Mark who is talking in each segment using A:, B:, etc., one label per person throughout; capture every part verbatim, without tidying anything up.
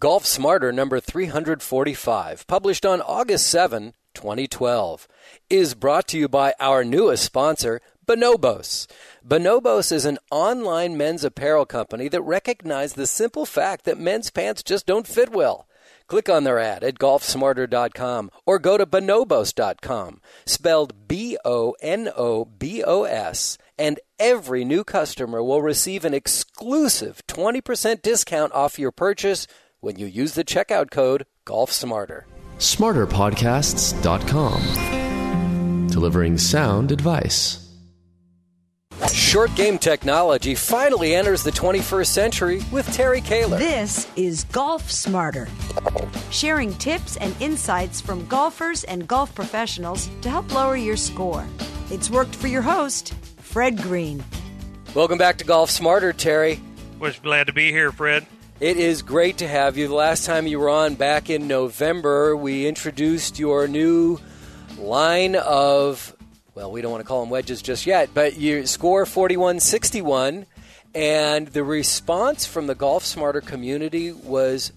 A: Golf Smarter number three forty-five, published on August seventh, twenty twelve, is brought to you by our newest sponsor, Bonobos. Bonobos is an online men's apparel company that recognized the simple fact that men's pants just don't fit well. Click on their ad at golf smarter dot com or go to bonobos dot com, spelled B O N O B O S, and every new customer will receive an exclusive twenty percent discount off your purchase when you use the checkout code GolfSmarter.
B: smarter podcasts dot com, delivering sound advice.
A: Short game technology finally enters the twenty-first century with Terry Kaler.
C: This is Golf Smarter, sharing tips and insights from golfers and golf professionals to help lower your score. It's worked for your host, Fred Green.
A: Welcome back to Golf Smarter, Terry.
D: Was glad to be here, Fred.
A: It is great to have you. The last time you were on back in November, we introduced your new line of, well, we don't want to call them wedges just yet, but you score forty-one sixty-one, and the response from the Golf Smarter community was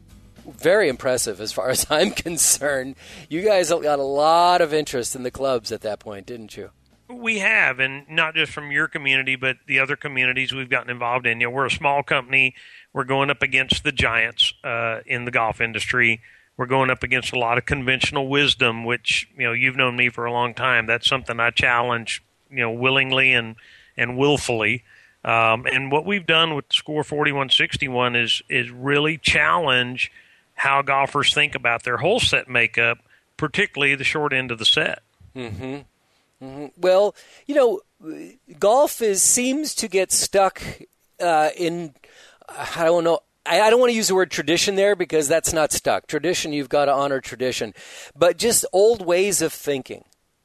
A: very impressive as far as I'm concerned. You guys got a lot of interest in the clubs at that point, didn't you?
D: We have, and not just from your community, but the other communities we've gotten involved in. You know, we're a small company. We're going up against the giants uh, in the golf industry. We're going up against a lot of conventional wisdom, which, you know, you've known me for a long time. That's something I challenge, you know, willingly and, and willfully. Um, and what we've done with Score forty-one sixty-one is is really challenge how golfers think about their whole set makeup, particularly the short end of the set.
A: Mm-hmm. Mm-hmm. Well, you know, golf is seems to get stuck uh, in, I don't know, I, I don't want to use the word tradition there because that's not stuck. Tradition, you've got to honor tradition. But just old ways of thinking.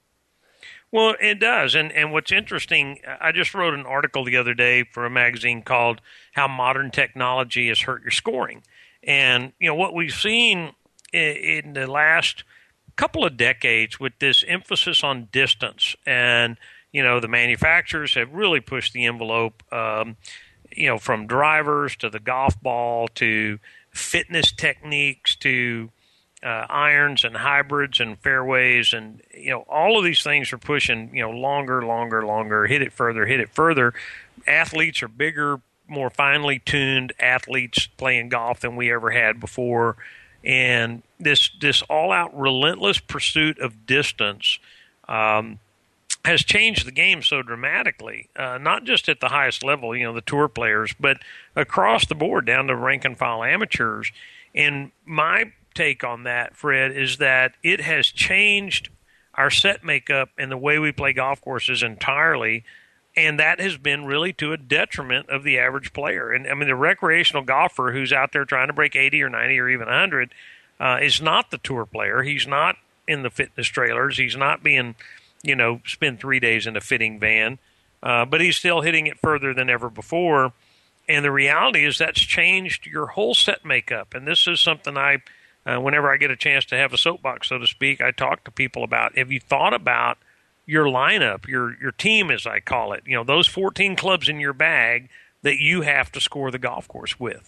D: Well, it does. And, and what's interesting, I just wrote an article the other day for a magazine called How Modern Technology Has Hurt Your Scoring. And, you know, what we've seen in, in the last couple of decades with this emphasis on distance, and you know the manufacturers have really pushed the envelope, um, you know, from drivers to the golf ball to fitness techniques to uh, irons and hybrids and fairways, and you know all of these things are pushing you know longer, longer, longer, hit it further, hit it further. Athletes are bigger, more finely tuned athletes playing golf than we ever had before. And this this all-out relentless pursuit of distance um, has changed the game so dramatically, uh, not just at the highest level, you know, the tour players, but across the board down to rank-and-file amateurs. And my take on that, Fred, is that it has changed our set makeup and the way we play golf courses entirely, and that has been really to a detriment of the average player. And, I mean, the recreational golfer who's out there trying to break eighty or ninety or even one hundred uh, is not the tour player. He's not in the fitness trailers. He's not being, you know, spend three days in a fitting van. Uh, but he's still hitting it further than ever before. And the reality is that's changed your whole set makeup. And this is something I, uh, whenever I get a chance to have a soapbox, so to speak, I talk to people about. Have you thought about your lineup, your your team, as I call it, you know, those fourteen clubs in your bag that you have to score the golf course with?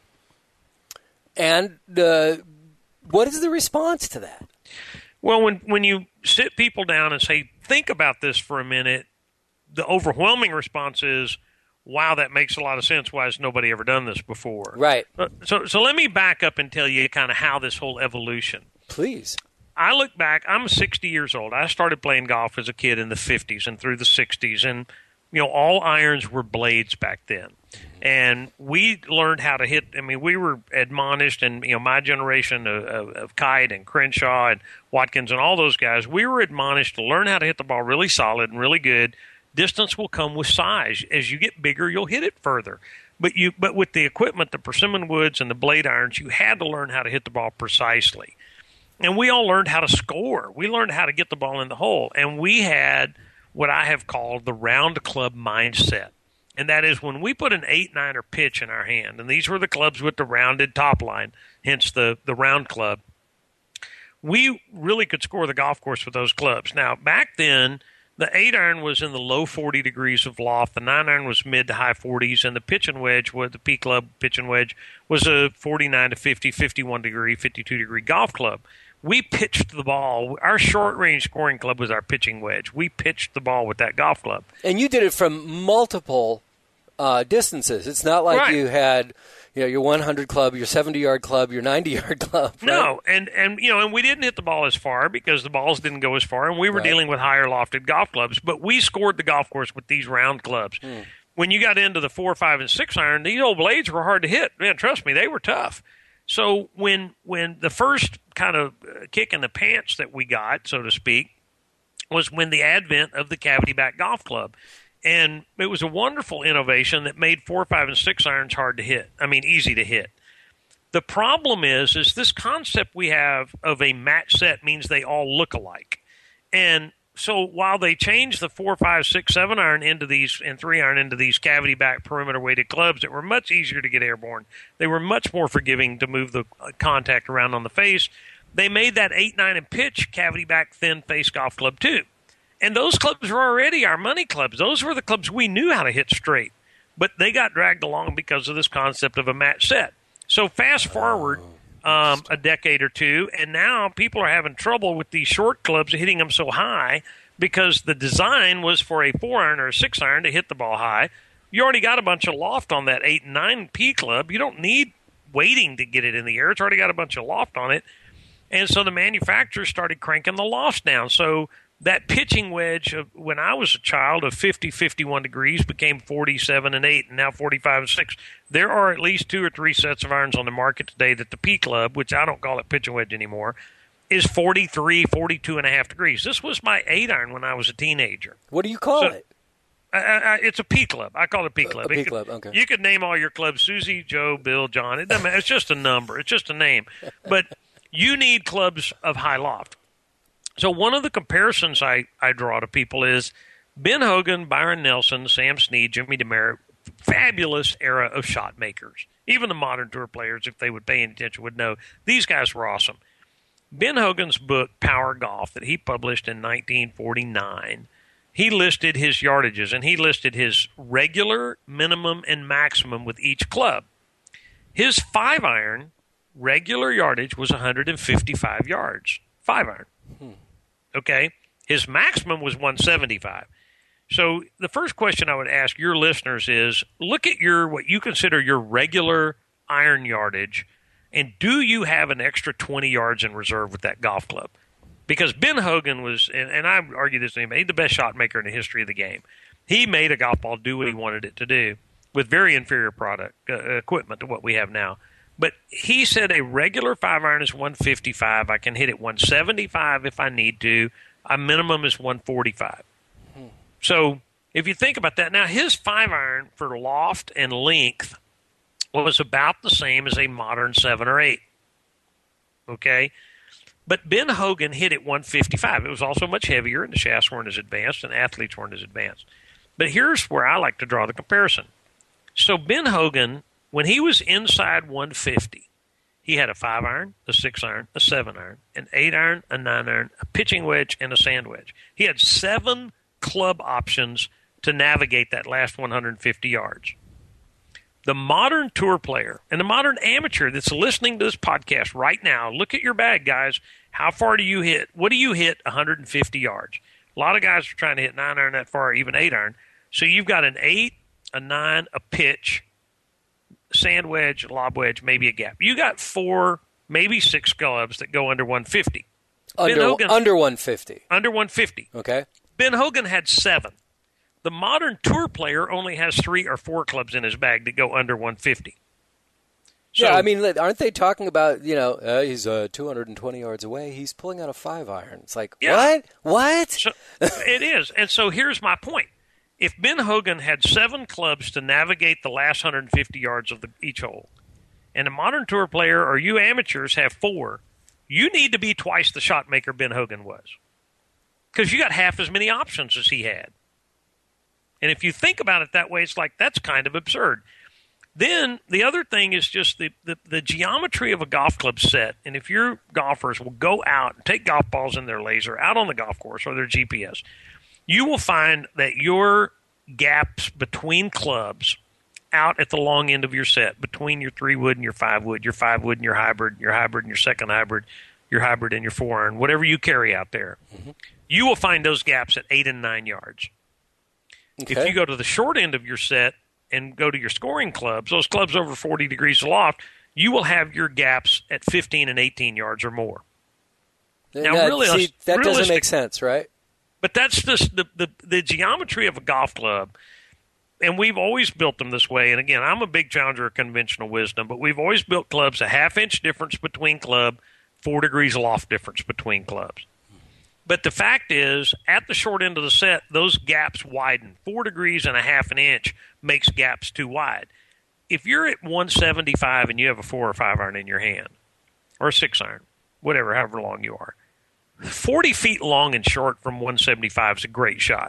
A: And uh, what is the response to that?
D: Well, when, when you sit people down and say, think about this for a minute, the overwhelming response is, wow, that makes a lot of sense. Why has nobody ever done this before?
A: Right.
D: So, so let me back up and tell you kind of how this whole evolution.
A: Please.
D: I look back, I'm sixty years old. I started playing golf as a kid in the fifties and through the sixties. And, you know, all irons were blades back then. And we learned how to hit. I mean, we were admonished, and, you know, my generation of, of, of Kite and Crenshaw and Watkins and all those guys, we were admonished to learn how to hit the ball really solid and really good. Distance will come with size. As you get bigger, you'll hit it further. But you, but with the equipment, the persimmon woods and the blade irons, you had to learn how to hit the ball precisely. And we all learned how to score. We learned how to get the ball in the hole. And we had what I have called the round club mindset. And that is when we put an eight niner pitch in our hand, and these were the clubs with the rounded top line, hence the, the round club, we really could score the golf course with those clubs. Now, back then, The eight iron was in the low forty degrees of loft. The nine iron was mid to high forties, and the pitch and wedge, with the P Club pitch and wedge, was a forty-nine to fifty, fifty-one degree, fifty-two degree golf club. We pitched the ball. Our short range scoring club was our pitching wedge. We pitched the ball with that golf club.
A: And you did it from multiple uh, distances. It's not like
D: right.
A: you had, you know, your one hundred club, your seventy-yard club, your ninety-yard club. Right?
D: No, and, and you know, and we didn't hit the ball as far because the balls didn't go as far, and we were
A: right.
D: dealing with higher lofted golf clubs. But we scored the golf course with these round clubs. Mm. When you got into the four, five, and six iron, these old blades were hard to hit. Man, trust me, they were tough. So when when the first kind of kick in the pants that we got, so to speak, was when the advent of the cavity back golf club. And it was a wonderful innovation that made four, five, and six irons hard to hit. I mean, easy to hit. The problem is, is this concept we have of a match set means they all look alike. And so while they changed the four, five, six, seven iron into these and three iron into these cavity back perimeter weighted clubs that were much easier to get airborne, they were much more forgiving to move the contact around on the face. They made that eight, nine, and pitch cavity back thin face golf club too. And those clubs were already our money clubs. Those were the clubs we knew how to hit straight. But they got dragged along because of this concept of a match set. So fast forward um, a decade or two, and now people are having trouble with these short clubs hitting them so high because the design was for a four iron or a six iron to hit the ball high. You already got a bunch of loft on that eight and nine P club. You don't need weighting to get it in the air. It's already got a bunch of loft on it. And so the manufacturers started cranking the lofts down. So that pitching wedge of when I was a child of fifty, fifty-one degrees became forty-seven and eight, and now forty-five and six. There are at least two or three sets of irons on the market today that the P Club, which I don't call it pitching wedge anymore, is forty-three, forty-two and a half degrees. This was my eight iron when I was a teenager.
A: What do you call
D: so,
A: it?
D: I, I, it's a P Club. I call it a P Club.
A: A, a P
D: it
A: Club,
D: could,
A: okay.
D: You could name all your clubs, Susie, Joe, Bill, John. It doesn't matter. It's just a number. It's just a name. But you need clubs of high loft. So one of the comparisons I, I draw to people is Ben Hogan, Byron Nelson, Sam Snead, Jimmy DeMeritt, fabulous era of shot makers. Even the modern tour players, if they would pay any attention, would know these guys were awesome. Ben Hogan's book, Power Golf, that he published in nineteen forty-nine, he listed his yardages, and he listed his regular, minimum, and maximum with each club. His five iron regular yardage was one hundred fifty-five yards, five iron. Hmm. Okay, his maximum was one seventy-five. So the first question I would ask your listeners is, look at your what you consider your regular iron yardage, and do you have an extra twenty yards in reserve with that golf club? Because Ben Hogan was, and, and I argue this name, he's the best shot maker in the history of the game. He made a golf ball do what he wanted it to do with very inferior product uh, equipment to what we have now. But he said a regular five iron is one fifty-five. I can hit it one seventy-five if I need to. A minimum is one forty-five. Hmm. So if you think about that, now his five iron for loft and length was about the same as a modern seven or eight. Okay? But Ben Hogan hit it one fifty-five. It was also much heavier, and the shafts weren't as advanced, and athletes weren't as advanced. But here's where I like to draw the comparison. So Ben Hogan, when he was inside one fifty, he had a five iron, a six iron, a seven iron, an eight iron, a nine iron, a pitching wedge, and a sand wedge. He had seven club options to navigate that last one hundred fifty yards. The modern tour player and the modern amateur that's listening to this podcast right now, look at your bag, guys. How far do you hit? What do you hit one hundred fifty yards? A lot of guys are trying to hit nine iron that far, or even eight iron. So you've got an eight, a nine, a pitch, sand wedge, lob wedge, maybe a gap. You got four, maybe six clubs that go under one fifty.
A: Under, Hogan, under one fifty.
D: Under one fifty.
A: Okay.
D: Ben Hogan had seven. The modern tour player only has three or four clubs in his bag that go under one fifty. So,
A: yeah, I mean, aren't they talking about, you know, uh, he's uh, two hundred twenty yards away, he's pulling out a five iron. It's like, yeah. what? What?
D: So, it is. And so here's my point. If Ben Hogan had seven clubs to navigate the last one hundred fifty yards of the, each hole, and a modern tour player or you amateurs have four, you need to be twice the shot maker Ben Hogan was. Because you got half as many options as he had. And if you think about it that way, it's like, that's kind of absurd. Then the other thing is just the, the, the geometry of a golf club set. And if your golfers will go out and take golf balls in their laser out on the golf course or their G P S, you will find that your gaps between clubs out at the long end of your set, between your three wood and your five wood, your five wood and your hybrid, your hybrid and your second hybrid, your hybrid and your four iron, whatever you carry out there, mm-hmm. you will find those gaps at eight and nine yards. Okay. If you go to the short end of your set and go to your scoring clubs, those clubs over forty degrees aloft, you will have your gaps at fifteen and eighteen yards or more.
A: Now, that, really, see, that doesn't make sense, right?
D: But that's just the, the, the geometry of a golf club. And we've always built them this way. And again, I'm a big challenger of conventional wisdom, but we've always built clubs a half inch difference between club, four degrees aloft difference between clubs. But the fact is, at the short end of the set, those gaps widen. Four degrees and a half an inch makes gaps too wide. If you're at one seventy-five and you have a four or five iron in your hand, or a six iron, whatever, however long you are, forty feet long and short from one seventy-five is a great shot.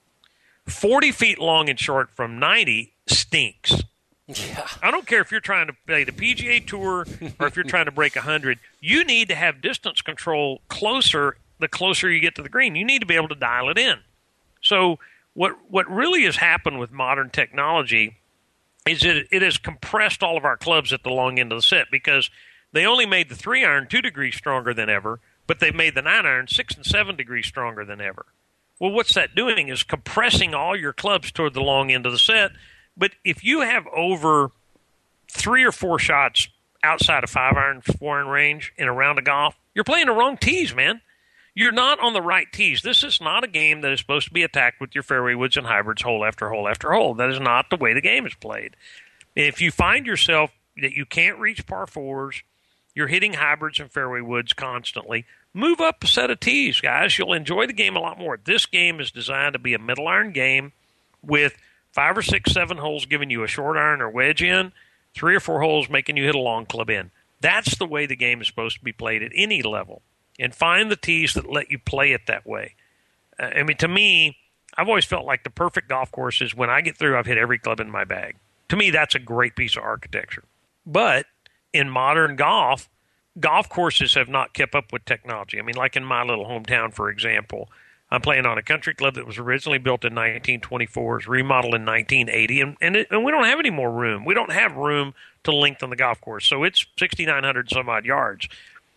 D: forty feet long and short from ninety stinks.
A: Yeah.
D: I don't care if you're trying to play the P G A Tour or if you're trying to break one hundred. You need to have distance control closer the closer you get to the green. You need to be able to dial it in. So what what really has happened with modern technology is that it has compressed all of our clubs at the long end of the set because they only made the three iron two degrees stronger than ever, but they've made the nine iron six and seven degrees stronger than ever. Well, what's that doing is compressing all your clubs toward the long end of the set. But if you have over three or four shots outside of five iron, four iron range in a round of golf, you're playing the wrong tees, man. You're not on the right tees. This is not a game that is supposed to be attacked with your fairway woods and hybrids hole after hole after hole. That is not the way the game is played. If you find yourself that you can't reach par fours, you're hitting hybrids and fairway woods constantly, move up a set of tees, guys. You'll enjoy the game a lot more. This game is designed to be a middle iron game with five or six, seven holes giving you a short iron or wedge in, three or four holes making you hit a long club in. That's the way the game is supposed to be played at any level. And find the tees that let you play it that way. Uh, I mean, to me, I've always felt like the perfect golf course is when I get through, I've hit every club in my bag. To me, that's a great piece of architecture. But in modern golf, golf courses have not kept up with technology. I mean, like in my little hometown, for example, I'm playing on a country club that was originally built in nineteen twenty-four, was remodeled in nineteen eighty, and, and, it, and we don't have any more room. We don't have room to lengthen the golf course, so it's sixty-nine hundred some odd yards.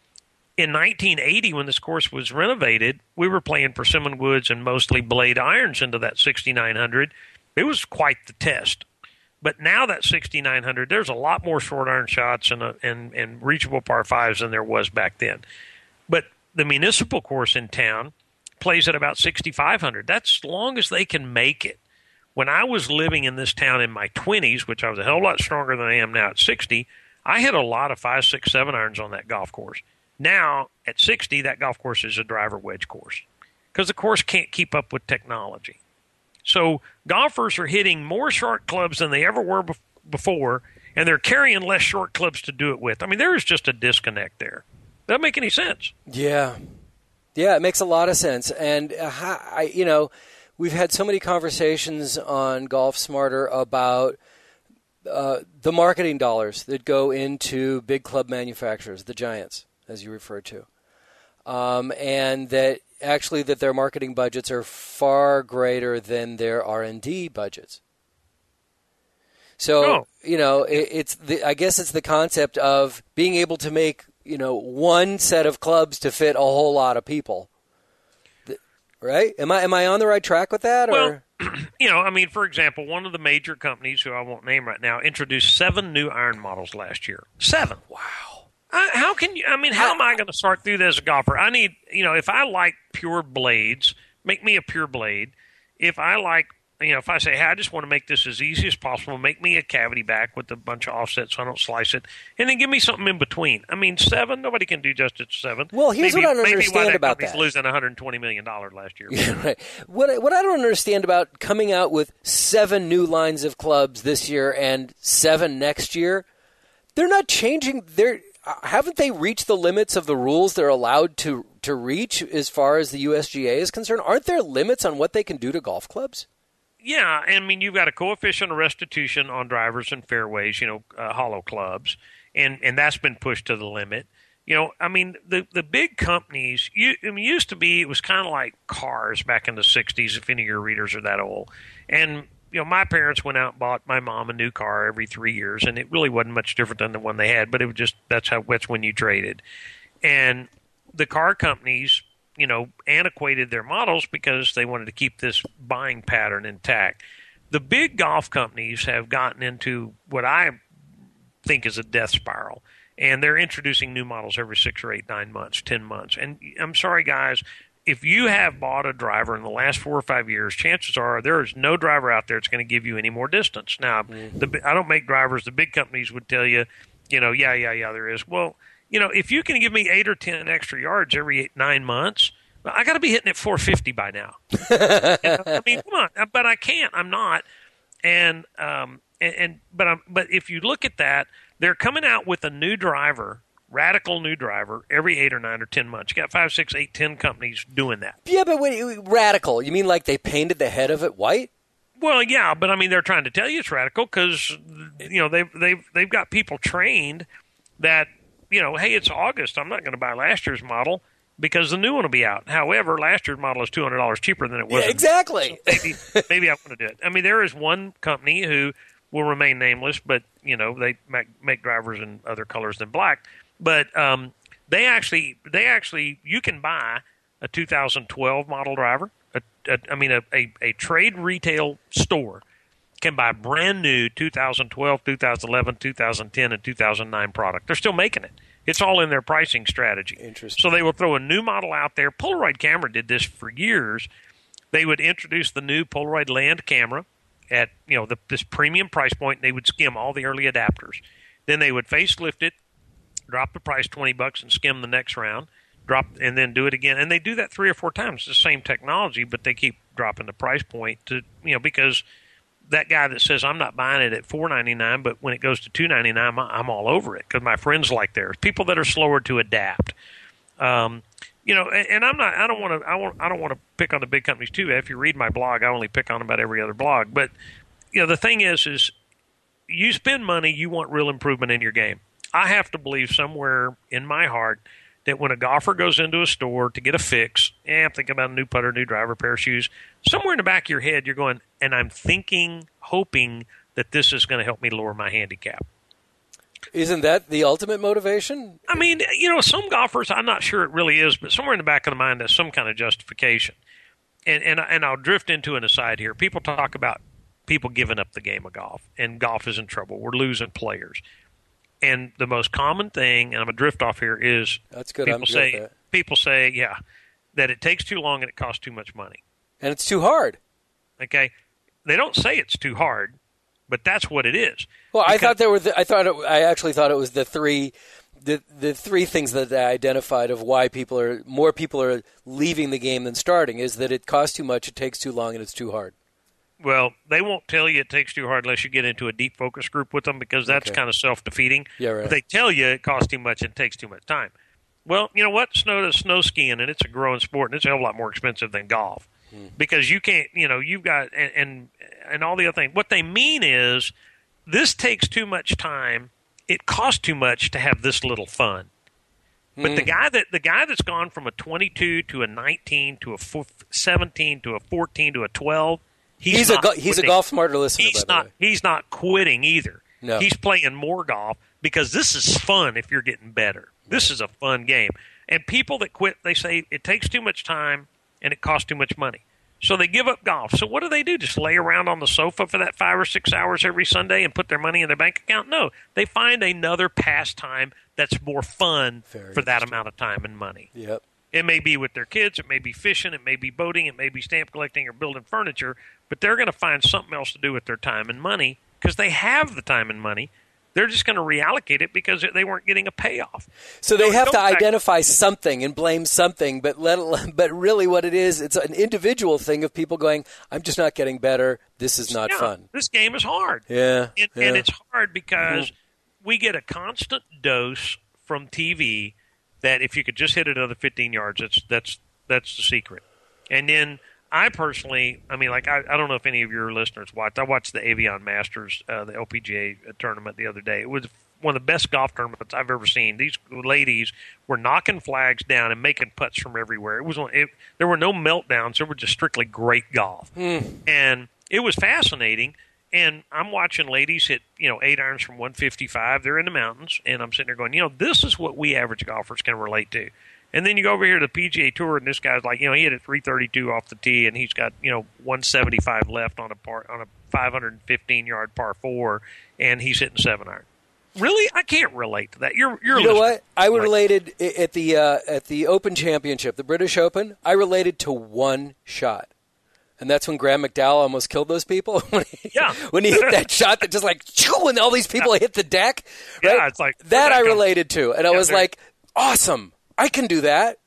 D: In nineteen eighty, when this course was renovated, we were playing persimmon woods and mostly blade irons into that sixty-nine hundred. It was quite the test. But now that sixty-nine hundred, there's a lot more short iron shots and, uh, and, and reachable par fives than there was back then. But the municipal course in town plays at about sixty-five hundred. That's as long as they can make it. When I was living in this town in my twenties, which I was a hell of a lot stronger than I am now at sixty, I hit a lot of five, six, seven irons on that golf course. Now, at sixty, that golf course is a driver wedge course because the course can't keep up with technology. So golfers are hitting more short clubs than they ever were be- before, and they're carrying less short clubs to do it with. I mean, there is just a disconnect there. Doesn't make any sense.
A: Yeah. Yeah, it makes a lot of sense. And, uh, I, you know, we've had so many conversations on Golf Smarter about uh, the marketing dollars that go into big club manufacturers, the giants, as you referred to, um, and that actually that their marketing budgets are far greater than their R and D budgets. So, oh. you know, it, it's the, I guess it's the concept of being able to make, you know, one set of clubs to fit a whole lot of people. Right? Am I am I on the right track with that? Or?
D: Well, you know, I mean, for example, one of the major companies, who I won't name right now, introduced seven new iron models last year. Seven.
A: Wow.
D: I, how can you, I mean, how am I going to sort through this as a golfer? I need, you know, if I like pure blades, make me a pure blade. If I like, you know, if I say, hey, I just want to make this as easy as possible, make me a cavity back with a bunch of offsets so I don't slice it, and then give me something in between. I mean, seven, nobody can do justice to seven.
A: Well, here's
D: maybe,
A: what I don't
D: maybe
A: understand
D: why that
A: about
D: company's
A: that.
D: losing one hundred twenty million dollars last year.
A: Yeah, right. What I, what I don't understand about coming out with seven new lines of clubs this year and seven next year, they're not changing their – haven't they reached the limits of the rules they're allowed to, to reach as far as the U S G A is concerned? Aren't there limits on what they can do to golf clubs?
D: Yeah, I mean, you've got a coefficient of restitution on drivers and fairways, you know, uh, hollow clubs, and, and that's been pushed to the limit. You know, I mean, the, the big companies, you, I mean, used to be, it was kind of like cars back in the sixties, if any of your readers are that old. And, you know, my parents went out and bought my mom a new car every three years, and it really wasn't much different than the one they had, but it was just, that's how, that's when you traded. And the car companies, you know, antiquated their models because they wanted to keep this buying pattern intact. The big golf companies have gotten into what I think is a death spiral. And they're introducing new models every six or eight, nine months, ten months. And I'm sorry, guys, if you have bought a driver in the last four or five years, chances are there is no driver out there that's going to give you any more distance. Now, mm-hmm. the, I don't make drivers. The big companies would tell you, you know, yeah, yeah, yeah, there is. Well, you know, if you can give me eight or ten extra yards every eight, nine months, I got to be hitting at four fifty by now. You know? I mean, come on, but I can't. I'm not. And um, and, and but I'm, but if you look at that. They're coming out with a new driver, radical new driver, every eight or nine or ten months. You got five, six, eight, ten companies doing that.
A: Yeah, but wait, radical? You mean like they painted the head of it white?
D: Well, yeah, but I mean they're trying to tell you it's radical because you know they've they've they've got people trained that you know, hey, it's August. I'm not going to buy last year's model because the new one will be out. However, last year's model is two hundred dollars cheaper than it was.
A: Yeah, exactly.
D: So maybe maybe I want to do it. I mean, there is one company who will remain nameless, but you know they make, make drivers in other colors than black. But um, they actually, they actually, you can buy a two thousand twelve model driver. A, a, I mean, a, a, a trade retail store can buy brand new two thousand twelve, two thousand eleven, two thousand ten, and two thousand nine product. They're still making it. It's all in their pricing strategy.
A: Interesting.
D: So they will throw a new model out there. Polaroid camera did this for years. They would introduce the new Polaroid Land camera at you know the, this premium price point. And they would skim all the early adapters. Then they would facelift it, drop the price twenty bucks, and skim the next round. Drop and then do it again. And they do that three or four times. It's the same technology, but they keep dropping the price point to you know because that guy that says I'm not buying it at four ninety-nine, but when it goes to two ninety-nine, I'm all over it because my friends like theirs. People that are slower to adapt. Um, you know, and, and I'm not. I don't want to. I want. I don't want to pick on the big companies too. If you read my blog, I only pick on about every other blog. But you know, the thing is, is you spend money, you want real improvement in your game. I have to believe somewhere in my heart that when a golfer goes into a store to get a fix, eh, I'm thinking about a new putter, new driver, pair of shoes, somewhere in the back of your head, you're going, and I'm thinking, hoping that this is going to help me lower my handicap.
A: Isn't that the ultimate motivation?
D: I mean, you know, some golfers, I'm not sure it really is, but somewhere in the back of the mind, there's some kind of justification. And, and, and I'll drift into an aside here. People talk about people giving up the game of golf, and golf is in trouble. We're losing players. And the most common thing, and I'm going to drift off here, is
A: That's good.
D: people
A: I'm
D: say,
A: good with that.
D: people say, yeah, that it takes too long and it costs too much money.
A: And it's too hard.
D: Okay, they don't say it's too hard, but that's what it is.
A: Well,
D: because,
A: I thought there were. The, I thought it, I actually thought it was the three, the the three things that I identified of why people are more people are leaving the game than starting is that it costs too much, it takes too long, and it's too hard.
D: Well, they won't tell you it takes too hard unless you get into a deep focus group with them because that's
A: Okay.
D: kind of self-defeating.
A: Yeah, right.
D: But they tell you it costs too much and takes too much time. Well, you know what? Snow snow skiing, and it's a growing sport, and it's a hell of a lot more expensive than golf hmm. because you can't, you know, you've got, and, and, and all the other things. What they mean is this takes too much time. It costs too much to have this little fun. But the guy that the guy that's gone from a twenty-two to a nineteen to a seventeen to a fourteen to a twelve, he's,
A: He's
D: not
A: a go- he's a
D: quitting.
A: Golf Smarter listener.
D: He's
A: by
D: not.
A: the way.
D: He's not quitting either.
A: No.
D: He's playing more golf because this is fun. If you're getting better, this is a fun game. And people that quit, they say it takes too much time and it costs too much money, so they give up golf. So what do they do? Just lay around on the sofa for that five or six hours every Sunday and put their money in their bank account? No, they find another pastime that's more fun
A: Very
D: for that amount of time and money.
A: Yep.
D: It may be with their kids, it may be fishing, it may be boating, it may be stamp collecting or building furniture, but they're going to find something else to do with their time and money because they have the time and money. They're just going to reallocate it because they weren't getting a payoff.
A: So they
D: So
A: have
D: go
A: to
D: back-
A: identify something and blame something, but let but really what it is, it's an individual thing of people going, I'm just not getting better. This is not
D: Yeah,
A: fun.
D: This game is hard.
A: Yeah,
D: And,
A: yeah.
D: and it's hard because we get a constant dose from T V that if you could just hit it another fifteen yards, that's that's that's the secret. And then I personally, I mean, like I, I don't know if any of your listeners watched. I watched the Avion Masters, uh, the L P G A tournament the other day. It was one of the best golf tournaments I've ever seen. These ladies were knocking flags down and making putts from everywhere. It was it, there were no meltdowns. There were just strictly great golf, mm. and it was fascinating. And I'm watching ladies hit, you know, eight irons from one fifty-five. They're in the mountains, and I'm sitting there going, you know, this is what we average golfers can relate to. And then you go over here to the P G A Tour, and this guy's like, you know, he hit a three thirty-two off the tee, and he's got, you know, one seventy-five left on a par, on a five hundred fifteen yard par four, and he's hitting seven iron. Really, I can't relate to that. You're, you're.
A: You know what? I related at the uh, at the Open Championship, the British Open. I related to one shot. And that's when Graham McDowell almost killed those people. when he,
D: yeah.
A: When he hit that shot that just like, and all these people yeah. hit the deck. Right?
D: Yeah, it's like.
A: That, that I related to. And yeah, I was like, awesome. I can do that.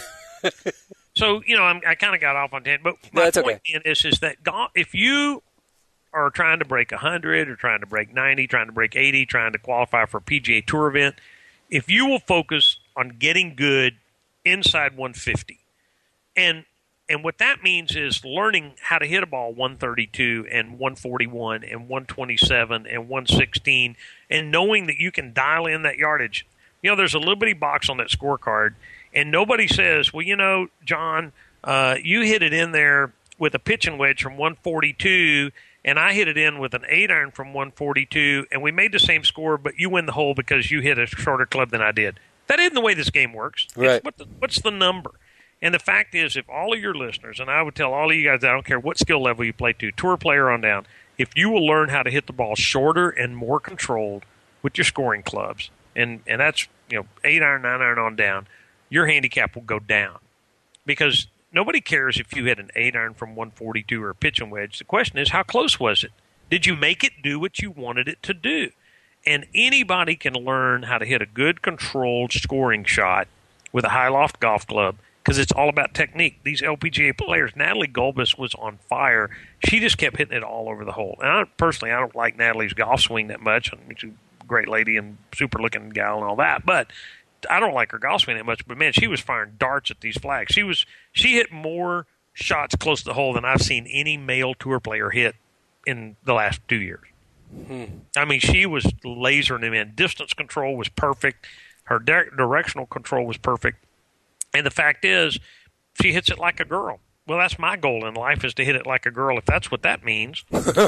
D: So, you know, I'm, I kind of got off on ten. But my
A: no,
D: point
A: okay.
D: is, is that golf, if you are trying to break one hundred or trying to break ninety, trying to break eighty, trying to qualify for a P G A Tour event, if you will focus on getting good inside one fifty, and And what that means is learning how to hit a ball one thirty-two and one forty-one and one twenty-seven and one sixteen, and knowing that you can dial in that yardage. You know, there's a little bitty box on that scorecard, and nobody says, well, you know, John, uh, you hit it in there with a pitching wedge from one forty-two, and I hit it in with an eight iron from one forty-two, and we made the same score, but you win the hole because you hit a shorter club than I did. That isn't the way this game works.
A: Right.
D: It's what the, what's the number? And the fact is, if all of your listeners, and I would tell all of you guys, I don't care what skill level you play to, tour player on down, if you will learn how to hit the ball shorter and more controlled with your scoring clubs, and, and that's, you know, eight iron, nine iron on down, your handicap will go down. Because nobody cares if you hit an eight iron from one forty-two or a pitching wedge. The question is, how close was it? Did you make it do what you wanted it to do? And anybody can learn how to hit a good controlled scoring shot with a high loft golf club, because it's all about technique. These L P G A players, Natalie Gulbis was on fire. She just kept hitting it all over the hole. And I, personally, I don't like Natalie's golf swing that much. I mean, she's a great lady and super-looking gal and all that. But I don't like her golf swing that much. But, man, she was firing darts at these flags. She was she hit more shots close to the hole than I've seen any male tour player hit in the last two years. Hmm. I mean, she was lasering them in. Distance control was perfect. Her di- directional control was perfect. And the fact is, she hits it like a girl. Well, that's my goal in life, is to hit it like a girl, if that's what that means.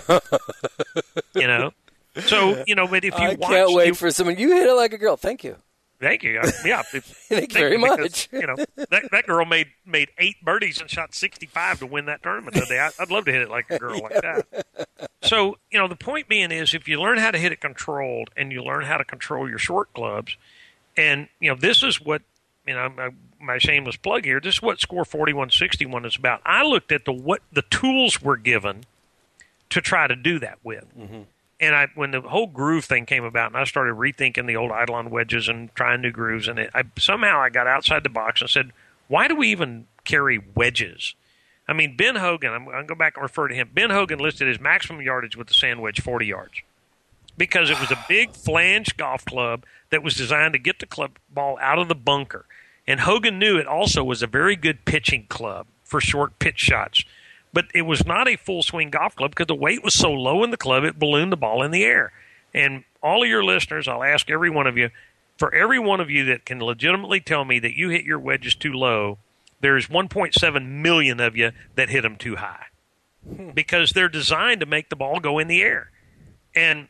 D: You know? So, you know, but if you
A: I
D: watch...
A: I can't wait
D: you,
A: for someone. You hit it like a girl. Thank you.
D: Thank you. Yeah.
A: Thank, thank you very
D: because,
A: much.
D: You know, that, that girl made, made eight birdies and shot sixty-five to win that tournament today. I, I'd love to hit it like a girl like that. So, you know, the point being is, if you learn how to hit it controlled and you learn how to control your short clubs, and, you know, this is what, you know, my, my shameless plug here, this is what Score forty-one sixty-one is about. I looked at the what the tools were given to try to do that with. Mm-hmm. And I, when the whole groove thing came about, and I started rethinking the old Eidolon wedges and trying new grooves, and it, I, somehow I got outside the box and said, why do we even carry wedges? I mean, Ben Hogan, I'm, I'm going to go back and refer to him. Ben Hogan listed his maximum yardage with the sand wedge forty yards, because it was a big flange golf club that was designed to get the club ball out of the bunker. And Hogan knew it also was a very good pitching club for short pitch shots. But it was not a full swing golf club because the weight was so low in the club, it ballooned the ball in the air. And all of your listeners, I'll ask every one of you, for every one of you that can legitimately tell me that you hit your wedges too low, there's one point seven million of you that hit them too high, because they're designed to make the ball go in the air. And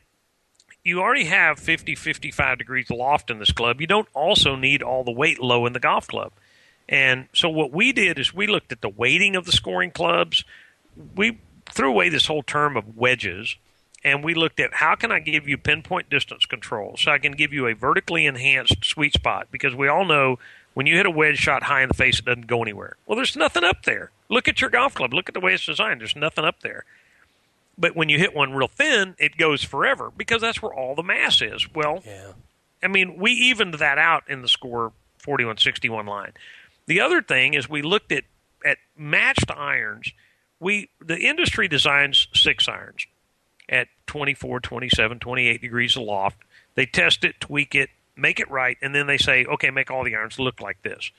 D: you already have fifty, fifty-five degrees loft in this club. You don't also need all the weight low in the golf club. And so what we did is we looked at the weighting of the scoring clubs. We threw away this whole term of wedges, and we looked at how can I give you pinpoint distance control so I can give you a vertically enhanced sweet spot, because we all know when you hit a wedge shot high in the face, it doesn't go anywhere. Well, there's nothing up there. Look at your golf club. Look at the way it's designed. There's nothing up there. But when you hit one real thin, it goes forever, because that's where all the mass is. Well, yeah. I mean, we evened that out in the Score forty-one sixty-one line. The other thing is we looked at, at matched irons. We the industry designs six irons at twenty-four, twenty-seven, twenty-eight degrees aloft. They test it, tweak it, make it right, and then they say, okay, make all the irons look like this.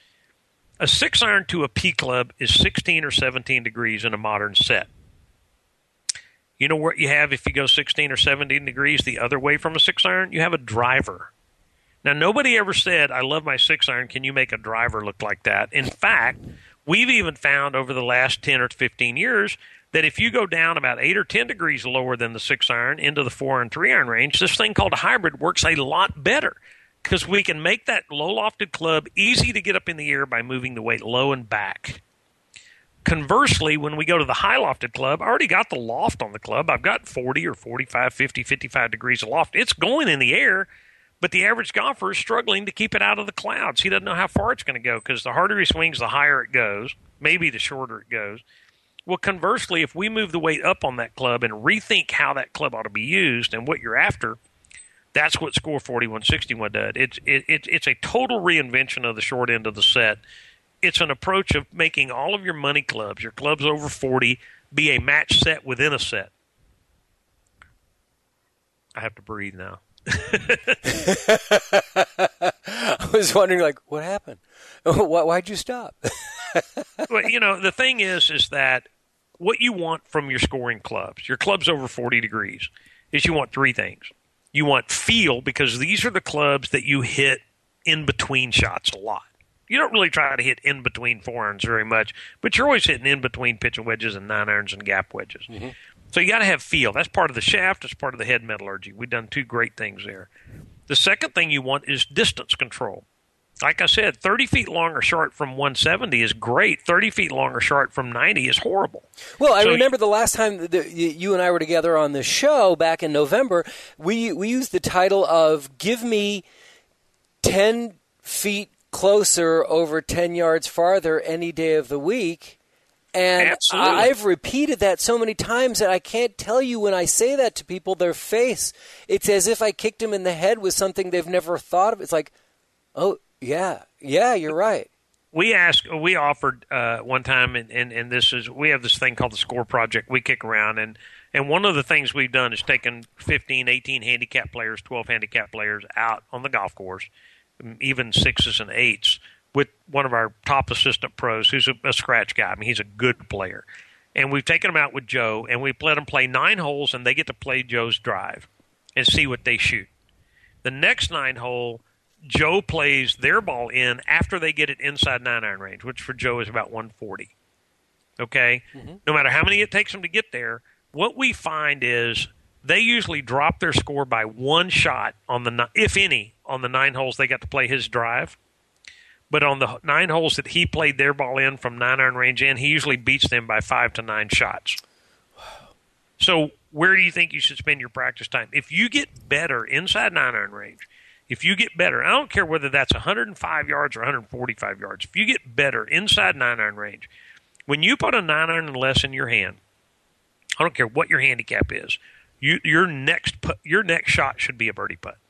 D: A six iron to a P club is sixteen or seventeen degrees in a modern set. You know what you have if you go sixteen or seventeen degrees the other way from a six iron? You have a driver. Now, nobody ever said, I love my six iron. Can you make a driver look like that? In fact, we've even found over the last ten or fifteen years that if you go down about eight or ten degrees lower than the six iron into the four and three iron range, this thing called a hybrid works a lot better because we can make that low lofted club easy to get up in the air by moving the weight low and back. Conversely, when we go to the high lofted club, I already got the loft on the club. I've got forty or forty-five, fifty, fifty-five degrees of loft. It's going in the air, but the average golfer is struggling to keep it out of the clouds. He doesn't know how far it's going to go because the harder he swings, the higher it goes, maybe the shorter it goes. Well, conversely, if we move the weight up on that club and rethink how that club ought to be used and what you're after, that's what Score forty-one sixty-one did. It's, it, it, it's a total reinvention of the short end of the set. It's an approach of making all of your money clubs, your clubs over forty, be a match set within a set. I have to breathe now.
A: I was wondering, like, what happened? Why'd you stop?
D: Well, you know, the thing is, is that what you want from your scoring clubs, your clubs over forty degrees, is you want three things. You want feel, because these are the clubs that you hit in between shots a lot. You don't really try to hit in between four irons very much, but you're always hitting in between pitch and wedges and nine irons and gap wedges. Mm-hmm. So you got to have feel. That's part of the shaft. It's part of the head metallurgy. We've done two great things there. The second thing you want is distance control. Like I said, thirty feet long or short from one seventy is great. thirty feet long or short from ninety is horrible.
A: Well, I
D: so
A: remember the last time that you and I were together on the show back in November, we, we used the title of Give Me ten feet closer over ten yards farther any day of the week. And
D: Absolutely.
A: I've repeated that so many times that I can't tell you when I say that to people, their face, it's as if I kicked them in the head with something they've never thought of. It's like, oh, yeah, yeah, you're right.
D: We asked, we offered uh, one time, and, and, and this is, we have this thing called the Score Project we kick around, and, and one of the things we've done is taken fifteen, eighteen handicap players, twelve handicap players out on the golf course, even sixes and eights, with one of our top assistant pros who's a, a scratch guy. I mean, he's a good player. And we've taken them out with Joe, and we've let them play nine holes, and they get to play Joe's drive and see what they shoot. The next nine hole, Joe plays their ball in after they get it inside nine iron range, which for Joe is about one forty. Okay? Mm-hmm. No matter how many it takes them to get there, what we find is they usually drop their score by one shot on the, if any, on the nine holes they got to play his drive. But on the nine holes that he played their ball in from nine iron range in, he usually beats them by five to nine shots. Wow. So where do you think you should spend your practice time? If you get better inside nine iron range, if you get better, I don't care whether that's one hundred five yards or one hundred forty-five yards, if you get better inside nine iron range, when you put a nine iron and less in your hand, I don't care what your handicap is, you, your next put, your next shot should be a birdie putt.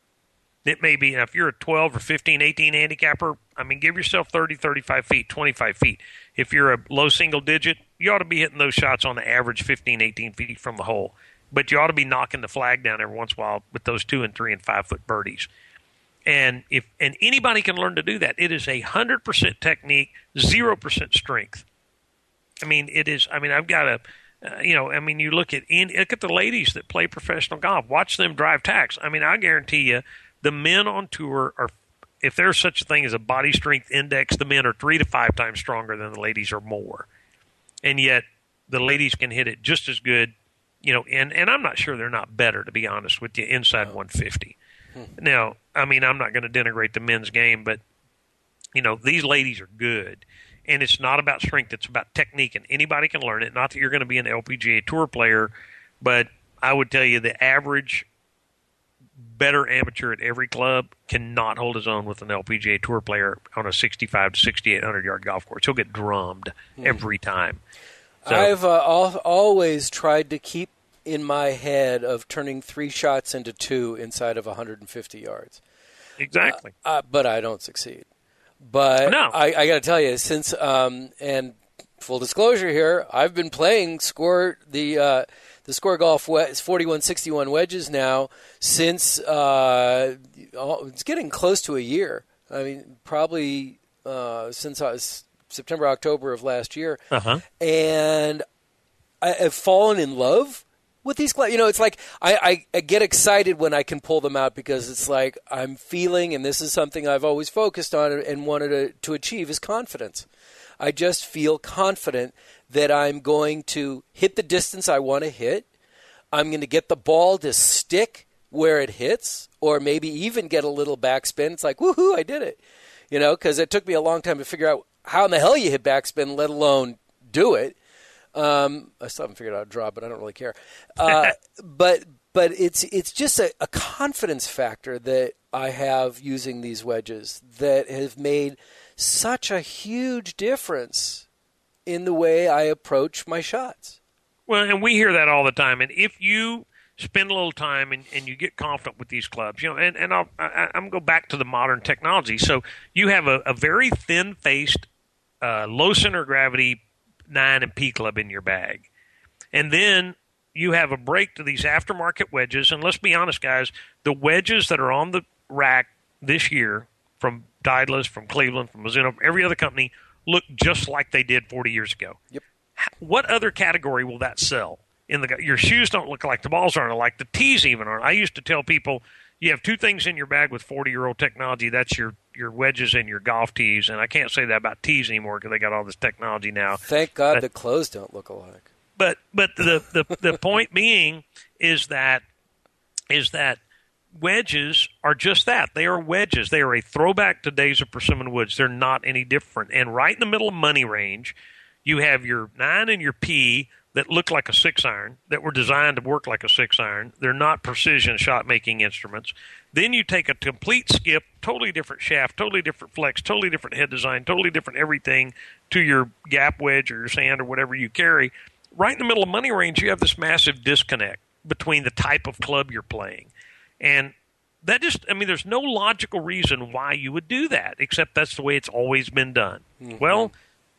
D: It may be, if you're a twelve or fifteen, eighteen handicapper, I mean, give yourself thirty, thirty-five feet, twenty-five feet. If you're a low single digit, you ought to be hitting those shots on the average fifteen, eighteen feet from the hole. But you ought to be knocking the flag down every once in a while with those two and three and five foot birdies. And if and anybody can learn to do that. It is a hundred percent technique, zero percent strength. I mean, it is. I mean, I've got a, uh, you know, I mean, you look at look at the ladies that play professional golf. Watch them drive tacks. I mean, I guarantee you, the men on tour are, if there's such a thing as a body strength index, the men are three to five times stronger than the ladies or more. And yet the ladies can hit it just as good, you know, and, and I'm not sure they're not better, to be honest with you, inside one fifty. Hmm. Now, I mean, I'm not going to denigrate the men's game, but, you know, these ladies are good. And it's not about strength. It's about technique, and anybody can learn it. Not that you're going to be an L P G A Tour player, but I would tell you the average better amateur at every club cannot hold his own with an L P G A Tour player on a sixty-five to sixty-eight hundred yard golf course. He'll get drummed hmm. every time. So,
A: I've uh, al- always tried to keep in my head of turning three shots into two inside of one hundred fifty yards.
D: Exactly.
A: Uh, uh, but I don't succeed. But
D: no.
A: I, I got to tell you, since um, and full disclosure here, I've been playing score the uh, the Score Golf forty-one sixty-one wedges now since uh, it's getting close to a year. I mean, probably uh, since I was September, October of last year,
D: uh-huh.
A: and I have fallen in love with these clubs. You know, it's like I, I, I get excited when I can pull them out because it's like I'm feeling, and this is something I've always focused on and wanted to, to achieve, is confidence. I just feel confident that I'm going to hit the distance I want to hit. I'm going to get the ball to stick where it hits, or maybe even get a little backspin. It's like, woohoo, I did it. You know, because it took me a long time to figure out how in the hell you hit backspin, let alone do it. Um, I still haven't figured out how to draw, but I don't really care. Uh, but but it's it's just a, a confidence factor that I have using these wedges that have made such a huge difference in the way I approach my shots.
D: Well, and we hear that all the time. And if you spend a little time and, and you get confident with these clubs, you know, and, and I'll, I, I'm going to go back to the modern technology. So you have a, a very thin-faced, uh, low center of gravity nine and P club in your bag. And then you have a break to these aftermarket wedges. And let's be honest, guys, the wedges that are on the rack this year from Titleist, from Cleveland, from Mizuno, from every other company look just like they did forty years ago.
A: Yep.
D: What other category will that sell? In the your shoes don't look like the balls aren't alike. The tees even aren't. I used to tell people you have two things in your bag with forty-year-old technology. That's your, your wedges and your golf tees. And I can't say that about tees anymore because they got all this technology now.
A: Thank God
D: but,
A: the clothes don't look alike.
D: But but the, the, the point being is that is that wedges are just that. They are wedges. They are a throwback to days of persimmon woods. They're not any different. And right in the middle of money range, you have your nine and your P that look like a six iron, that were designed to work like a six iron. They're not precision shot making instruments. Then you take a complete skip, totally different shaft, totally different flex, totally different head design, totally different everything to your gap wedge or your sand or whatever you carry. Right in the middle of money range, you have this massive disconnect between the type of club you're playing. And that just, I mean, there's no logical reason why you would do that, except that's the way it's always been done. Mm-hmm. Well,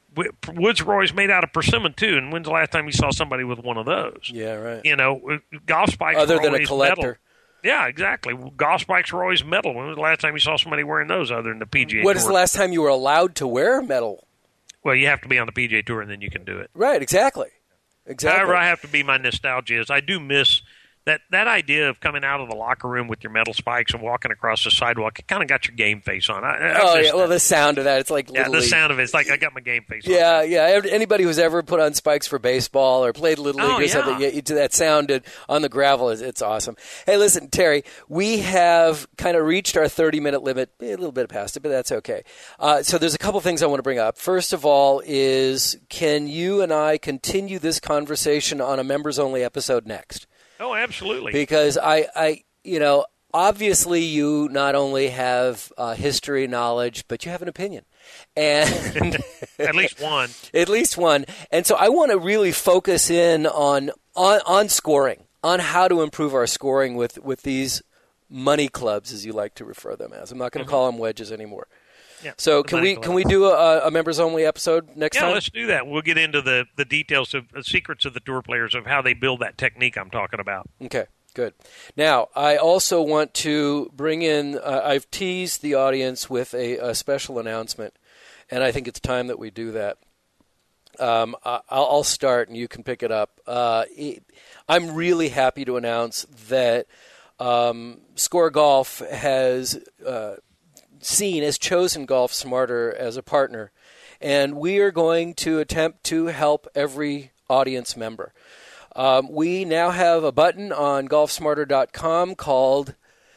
D: Woods were always made out of persimmon, too, and when's the last time you saw somebody with one of those?
A: Yeah, right.
D: You know, golf spikes
A: Other
D: were
A: than
D: always
A: a collector.
D: metal. Yeah, exactly. Golf spikes were always metal. When was the last time you saw somebody wearing those other than the P G A
A: What
D: Tour?
A: is the last time you were allowed to wear metal?
D: Well, you have to be on the P G A Tour, and then you can do it.
A: Right, exactly. Exactly.
D: However, I have to be my nostalgia is I do miss that, that idea of coming out of the locker room with your metal spikes and walking across the sidewalk. It kind of got your game face on. I, I
A: oh,
D: miss
A: yeah. Well,
D: that.
A: the sound of that. It's like
D: Yeah,
A: Little
D: the
A: League.
D: sound of it. It's like I got my game face on.
A: Yeah, yeah. Anybody who's ever put on spikes for baseball or played Little League
D: Oh,
A: or
D: yeah.
A: something, yeah, to that sounded on the gravel, is it's awesome. Hey, listen, Terry, we have kind of reached our thirty-minute limit, a little bit past it, but that's okay. Uh, so there's a couple things I want to bring up. First of all is, can you and I continue this conversation on a members-only episode next?
D: Oh, absolutely.
A: Because I, I you know, obviously you not only have uh, history knowledge, but you have an opinion. And
D: At least one.
A: At least one. And so I want to really focus in on, on on scoring, on how to improve our scoring with, with these money clubs, as you like to refer them as. I'm not going to mm-hmm. call them wedges anymore.
D: Yeah,
A: so can we clubs. can we do a, a members-only episode next
D: yeah,
A: time?
D: Yeah, let's do that. We'll get into the, the details of the secrets of the tour players of how they build that technique I'm talking about.
A: Okay. Good. Now, I also want to bring in, uh, I've teased the audience with a, a special announcement, and I think it's time that we do that. Um, I'll, I'll start, and you can pick it up. Uh, I'm really happy to announce that um, Score Golf has uh, seen, has chosen Golf Smarter as a partner, and we are going to attempt to help every audience member. Um, we now have a button on golf smarter dot com called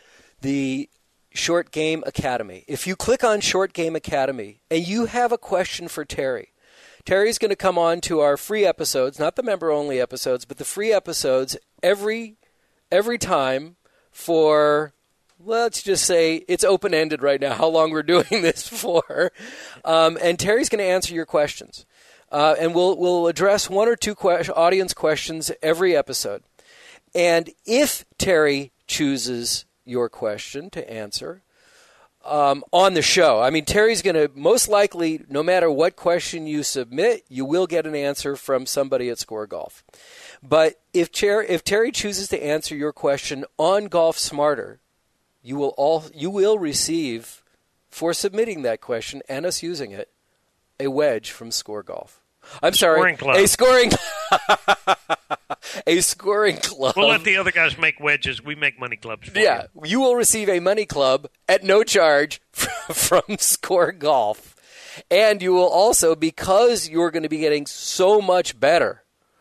A: the Short Game Academy. If you click on Short Game Academy and you have a question for Terry, Terry's going to come on to our free episodes, not the member-only episodes, but the free episodes every every time for, let's just say, it's open-ended right now how long we're doing this for. Um, and Terry's going to answer your questions. Uh, and we'll we'll address one or two que- audience questions every episode. And if Terry chooses your question to answer um, on the show, I mean, Terry's going to most likely, no matter what question you submit, you will get an answer from somebody at Score Golf. But if, Ter- if Terry chooses to answer your question on Golf Smarter, you will all you will receive, for submitting that question and us using it, a wedge from Score Golf. I'm sorry.
D: Scoring club.
A: A scoring A scoring club.
D: We'll let the other guys make wedges. We make money clubs for
A: Yeah.
D: you.
A: You will receive a money club at no charge from Score Golf. And you will also, because you're going to be getting so much better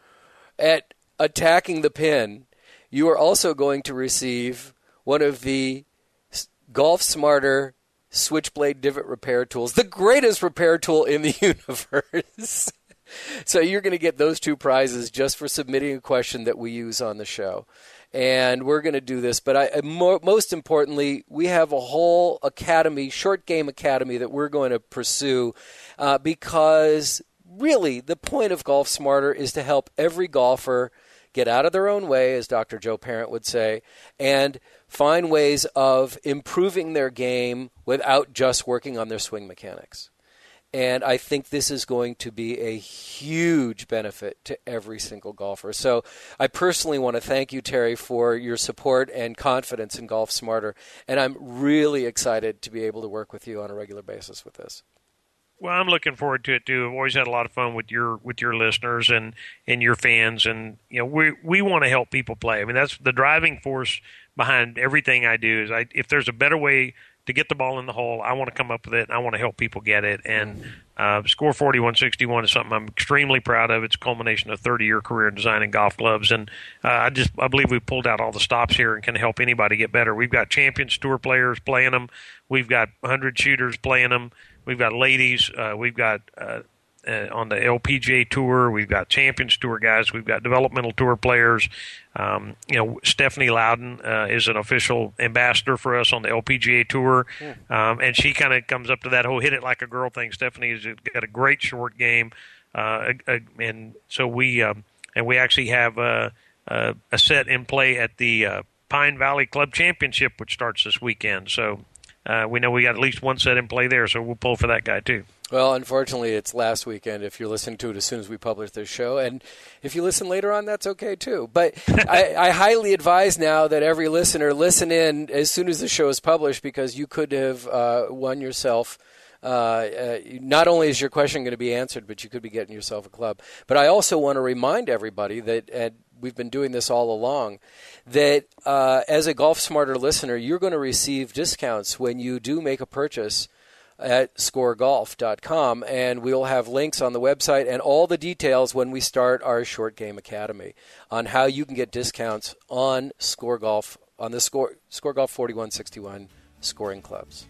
A: at attacking the pin, you are also going to receive one of the Golf Smarter Switchblade Divot Repair Tools, the greatest repair tool in the universe. So you're going to get those two prizes just for submitting a question that we use on the show. And we're going to do this. But I, more, most importantly, we have a whole academy, short game academy, that we're going to pursue uh, because really the point of Golf Smarter is to help every golfer get out of their own way, as Doctor Joe Parent would say, and find ways of improving their game without just working on their swing mechanics. And I think this is going to be a huge benefit to every single golfer. So I personally want to thank you, Terry, for your support and confidence in Golf Smarter. And I'm really excited to be able to work with you on a regular basis with this.
D: Well, I'm looking forward to it too. I've always had a lot of fun with your with your listeners and, and your fans, and you know we we want to help people play. I mean, that's the driving force behind everything I do. Is I if there's a better way to get the ball in the hole, I want to come up with it, and I want to help people get it. And uh, Score forty-one sixty-one is something I'm extremely proud of. It's a culmination of a thirty-year career in designing golf clubs, and uh, I just I believe we've pulled out all the stops here and can help anybody get better. We've got Champions Tour players playing them. We've got one hundred shooters playing them. We've got ladies. Uh, we've got uh, uh, on the L P G A Tour. We've got Champions Tour guys. We've got developmental tour players. Um, you know, Stephanie Loudon uh, is an official ambassador for us on the L P G A Tour, um, and she kind of comes up to that whole hit it like a girl thing. Stephanie has got a great short game, uh, and so we um, and we actually have uh, uh, a set in play at the uh, Pine Valley Club Championship, which starts this weekend. So. Uh, we know we got at least one set in play there, so we'll pull for that guy too.
A: Well, unfortunately, it's last weekend if you're listening to it as soon as we publish this show. And if you listen later on, that's okay too. But I, I highly advise now that every listener listen in as soon as the show is published, because you could have uh, won yourself. Uh, uh, not only is your question going to be answered, but you could be getting yourself a club. But I also want to remind everybody that and we've been doing this all along, that uh, as a Golf Smarter listener, you're going to receive discounts when you do make a purchase at score golf dot com, and we'll have links on the website and all the details when we start our Short Game Academy on how you can get discounts on Score Golf, on the Score, Score Golf forty-one sixty-one scoring clubs.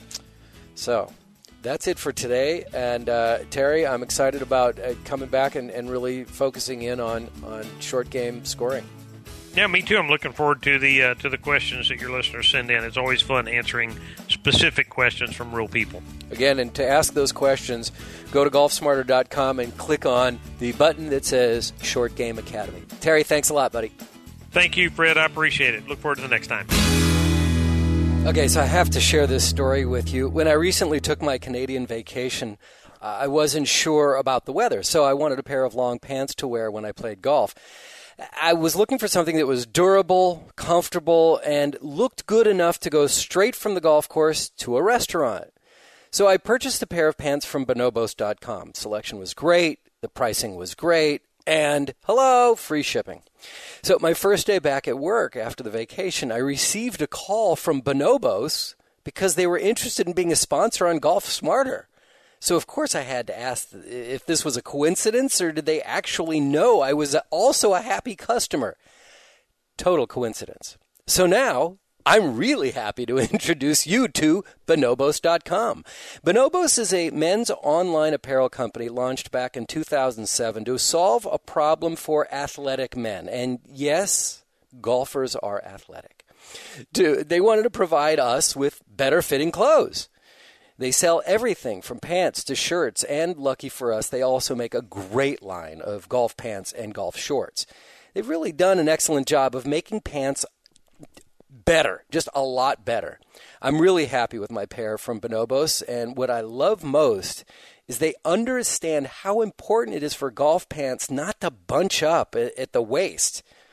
A: So that's it for today. And uh, Terry, I'm excited about uh, coming back and, and really focusing in on, on short game scoring.
D: Yeah, me too. I'm looking forward to the uh, to the questions that your listeners send in. It's always fun answering specific questions from real people.
A: Again, and to ask those questions, go to golf smarter dot com and click on the button that says Short Game Academy. Terry, thanks a lot, buddy.
D: Thank you, Fred. I appreciate it. Look forward to the next time.
A: Okay, so I have to share this story with you. When I recently took my Canadian vacation, uh, I wasn't sure about the weather, so I wanted a pair of long pants to wear when I played golf. I was looking for something that was durable, comfortable, and looked good enough to go straight from the golf course to a restaurant. So I purchased a pair of pants from bonobos dot com. Selection was great, the pricing was great, and hello, free shipping. So my first day back at work after the vacation, I received a call from Bonobos because they were interested in being a sponsor on Golf Smarter. So, of course, I had to ask if this was a coincidence or did they actually know I was also a happy customer. Total coincidence. So now I'm really happy to introduce you to bonobos dot com. Bonobos is a men's online apparel company launched back in two thousand seven to solve a problem for athletic men. And yes, golfers are athletic. They wanted to provide us with better fitting clothes. They sell everything from pants to shirts, and lucky for us, they also make a great line of golf pants and golf shorts. They've really done an excellent job of making pants better, just a lot better. I'm really happy with my pair from Bonobos, and what I love most is they understand how important it is for golf pants not to bunch up at the waist.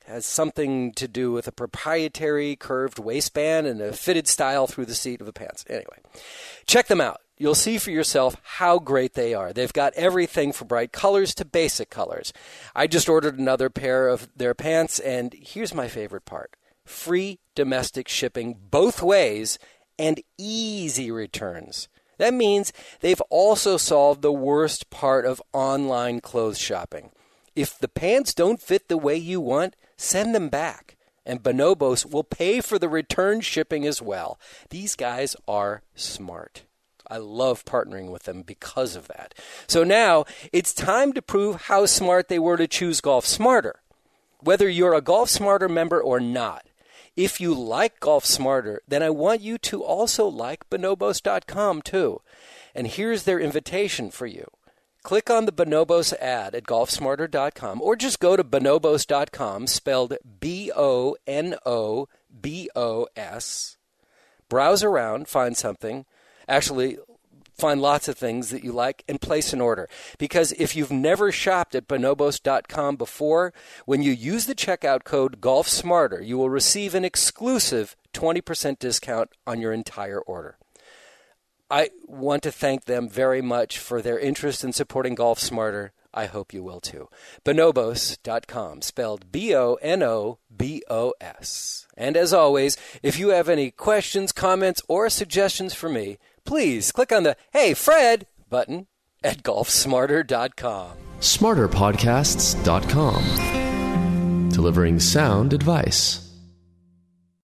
A: has something to do with a proprietary curved waistband and a fitted style through the seat of the pants. Anyway, check them out. You'll see for yourself how great they are. They've got everything from bright colors to basic colors. I just ordered another pair of their pants, and here's my favorite part. Free domestic shipping both ways and easy returns. That means they've also solved the worst part of online clothes shopping. If the pants don't fit the way you want, send them back. And Bonobos will pay for the return shipping as well. These guys are smart. I love partnering with them because of that. So now it's time to prove how smart they were to choose Golf Smarter. Whether you're a Golf Smarter member or not, if you like Golf Smarter, then I want you to also like bonobos dot com too. And here's their invitation for you. Click on the Bonobos ad at golf smarter dot com or just go to bonobos dot com, spelled B O N O B O S. Browse around, find something. Actually, find lots of things that you like and place an order. Because if you've never shopped at bonobos dot com before, when you use the checkout code GolfSmarter, you will receive an exclusive twenty percent discount on your entire order. I want to thank them very much for their interest in supporting Golf Smarter. I hope you will too. bonobos dot com, spelled B O N O B O S. And as always, if you have any questions, comments, or suggestions for me, please click on the Hey Fred button at golf smarter dot com.
B: smarter podcasts dot com. Delivering sound advice.